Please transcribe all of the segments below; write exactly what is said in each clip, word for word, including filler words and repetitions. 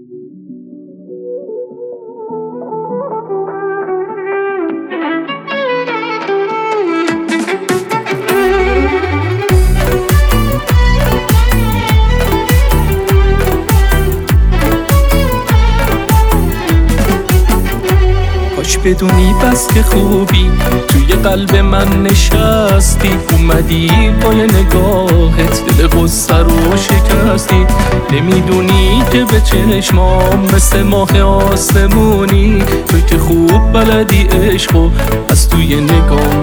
کاش بدونی بس که خوبی توی قلب من نشستی، اومدی با یه نگاهت دل غصه رو شکستی. نمیدونی که به چشمام مثل ماه آسمونی، توی که خوب بلدی عشقو از توی نگام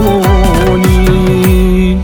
بخونی.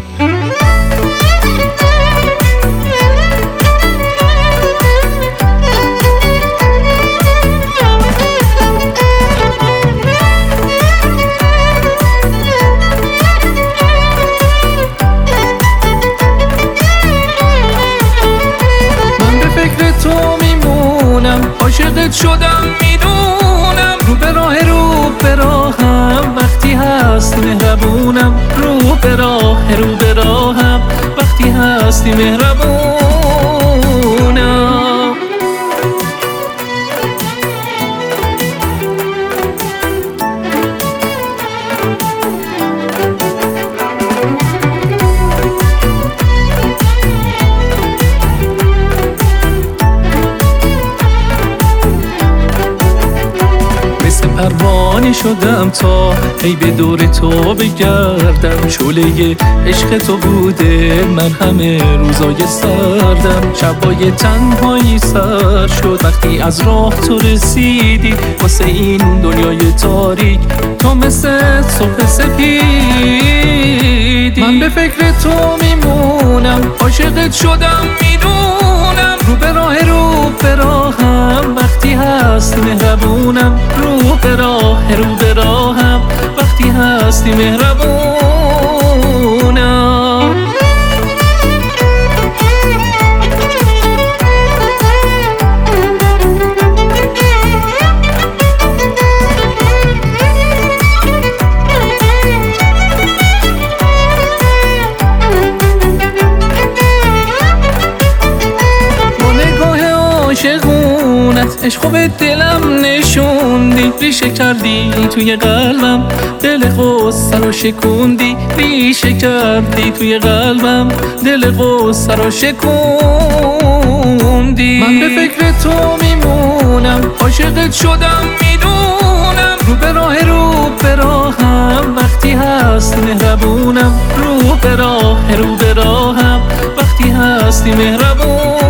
عاشقت شدم میدونم، رو به راه رو به راهم وقتی هست مهربونم. رو به راه رو به راهم وقتی هستی مهربونم. پروانه شدم تا هی به دور تو بگردم، شعله عشق تو بوده من همه روزای سردم. شبای تنهایی سر شد وقتی از راه تو رسیدی، واسه این دنیای تاریک تو مثل صبح سپیدی. من به فکر تو میمونم، عاشقت شدم میدونم، رو به راه رو به راهم وقتی هست مهربونم. رو به راه رو به راهم وقتی هستی مهربونم. عشقو به دلم نشوندی، ریشه کردی توی قلبم، دل غصه رو شکوندی. ریشه کردی توی قلبم، دل غصه رو شکوندی. من به فکر تو میمونم، عاشقت شدم میدونم، رو به راه رو به راهم وقتی هست مهربونم. رو به راه رو به راهم وقتی هستی مهربون.